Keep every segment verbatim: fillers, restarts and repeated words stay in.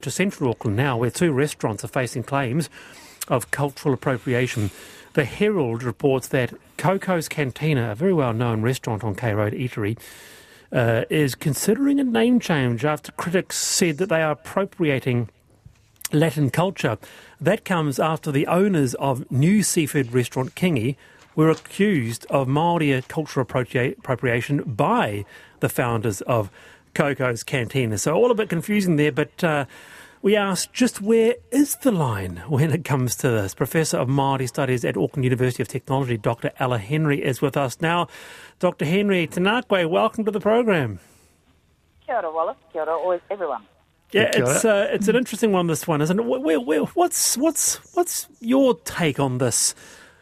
to central Auckland now, where two restaurants are facing claims of cultural appropriation. The Herald reports that Coco's Cantina, a very well-known restaurant on K Road Eatery, uh, is considering a name change after critics said that they are appropriating Latin culture. That comes after the owners of new seafood restaurant Kingi were accused of Māori cultural appropria- appropriation by the founders of Coco's Cantina. So all a bit confusing there, but uh, we asked just where is the line when it comes to this? Professor of Māori Studies at Auckland University of Technology, Doctor Ella Henry, is with us now. Doctor Henry, Tanakwe, welcome to the program. Kia ora, Wallace. Kia ora, always everyone. Yeah, it's uh, it's an interesting one, this one, isn't it? Where, where, what's what's what's your take on this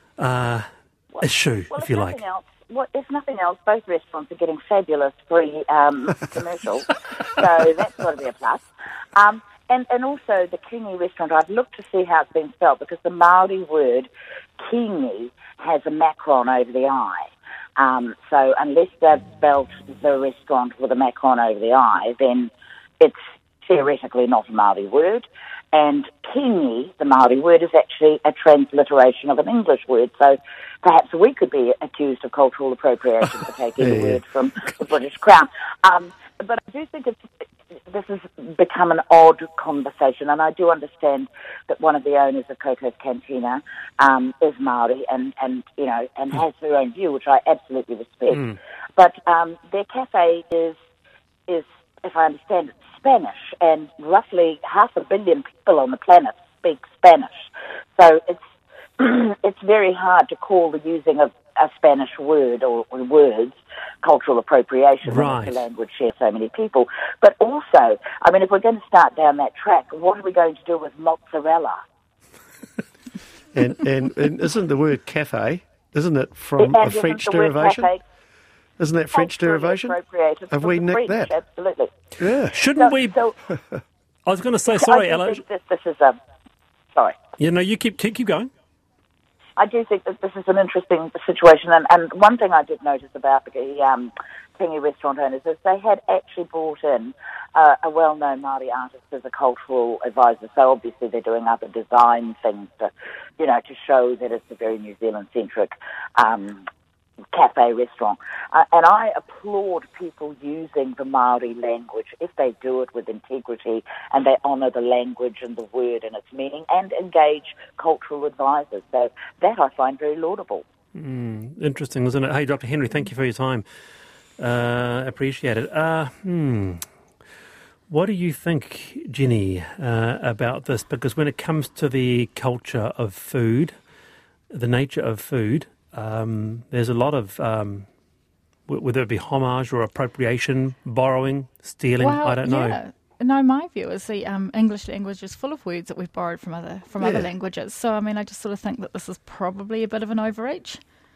uh, well, issue, well, if you like? Else, well, if nothing else, both restaurants are getting fabulous free um, commercials, so that's got to be a plus. Um, and, and also the Kingi restaurant, I've looked to see how it's been spelled, because the Māori word Kingi has a macron over the I. Um, so unless they've spelled the restaurant with a macron over the I, then it's theoretically not a Māori word. And Kingi, the Māori word, is actually a transliteration of an English word. So perhaps we could be accused of cultural appropriation for taking yeah. a word from the British Crown. Um, but I do think it's, this has become an odd conversation, and I do understand that one of the owners of Coco's Cantina um, is Māori and, and, you know, and has their own view, which I absolutely respect. Mm. But um, their cafe is, is, if I understand it, Spanish, and roughly half a billion people on the planet speak Spanish. So it's it's very hard to call the using of a Spanish word or, or words cultural appropriation right. when it's a language shares so many people. But also, I mean, if we're going to start down that track, what are we going to do with mozzarella? and, and and isn't the word cafe, isn't it from and a French derivation? Cafe, Isn't that French derivation? Have we nicked French, that? Absolutely. Yeah. Shouldn't so, we... So, I was going to say, sorry, I Ella. think this, this is a... Sorry. Yeah, no, you keep keep, keep going. I do think that this is an interesting situation, and, and one thing I did notice about the um, Kingi restaurant owners is they had actually brought in uh, a well-known Māori artist as a cultural advisor, so obviously they're doing other design things to, you know, to show that it's a very New Zealand-centric um cafe restaurant. Uh, and I applaud people using the Māori language if they do it with integrity and they honour the language and the word and its meaning and engage cultural advisors. So that I find very laudable. Mm, interesting, isn't it? Hey, Doctor Henry, thank you for your time. Uh, appreciate it. Uh, hmm. What do you think, Ginny, uh, about this? Because when it comes to the culture of food, the nature of food, Um, there's a lot of, um, whether it be homage or appropriation, borrowing, stealing, well, I don't know. Yeah. No, my view is the um, English language is full of words that we've borrowed from other from yeah. other languages. So, I mean, I just sort of think that this is probably a bit of an overreach.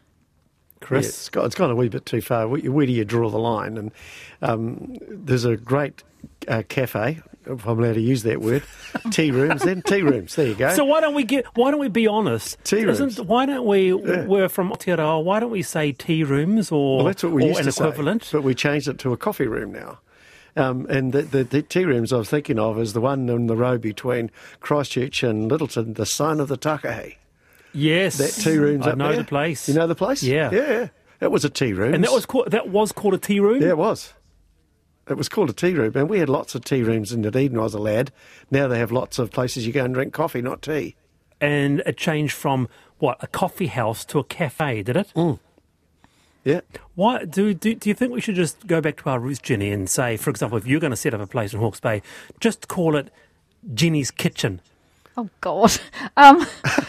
Chris? Yeah, it's, got, it's gone a wee bit too far. Where, where do you draw the line? And um, there's a great uh, cafe, if I'm allowed to use that word, tea rooms. Then tea rooms. There you go. So why don't we get? Why don't we be honest? Tea rooms. Isn't, why don't we? Yeah. We're from Aotearoa. Why don't we say tea rooms or, well, that's what we or used an to equivalent? say, but we changed it to a coffee room now. Um, and the, the, the tea rooms I was thinking of is the one in the road between Christchurch and Littleton, the Sign of the Takahe. Yes, That tea room's I up know there. the place. You know the place? Yeah, yeah. It was a tea room, and that was called, that was called a tea room. Yeah, it was. It was called a tea room, and we had lots of tea rooms in Dunedin when I was a lad. Now they have lots of places you go and drink coffee, not tea. And it changed from what, a coffee house to a cafe, did it? Mm. Yeah. Why do, do do you think we should just go back to our roots, Ginny, and say, for example, if you're going to set up a place in Hawke's Bay, just call it Ginny's Kitchen? Oh, God. Um,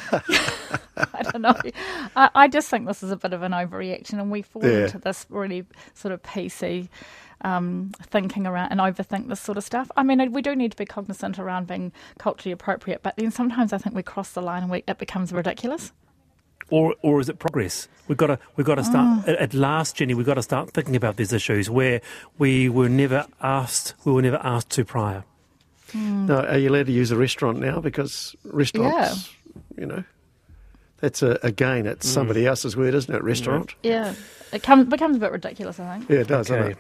I don't know. I, I just think this is a bit of an overreaction, and we fall Yeah. into this really sort of P C um, thinking around and overthink this sort of stuff. I mean, we do need to be cognizant around being culturally appropriate, but then sometimes I think we cross the line and we, it becomes ridiculous. Or or is it progress? We've got to we've got to start Oh. at, at last, Jenny. We've got to start thinking about these issues where we were never asked. We were never asked to prior. No, are you allowed to use a restaurant now? Because restaurants, you know, that's a, again, it's somebody else's word, isn't it? Restaurant. Yeah, it comes becomes a bit ridiculous, I think. Yeah, it does. Okay. Doesn't it?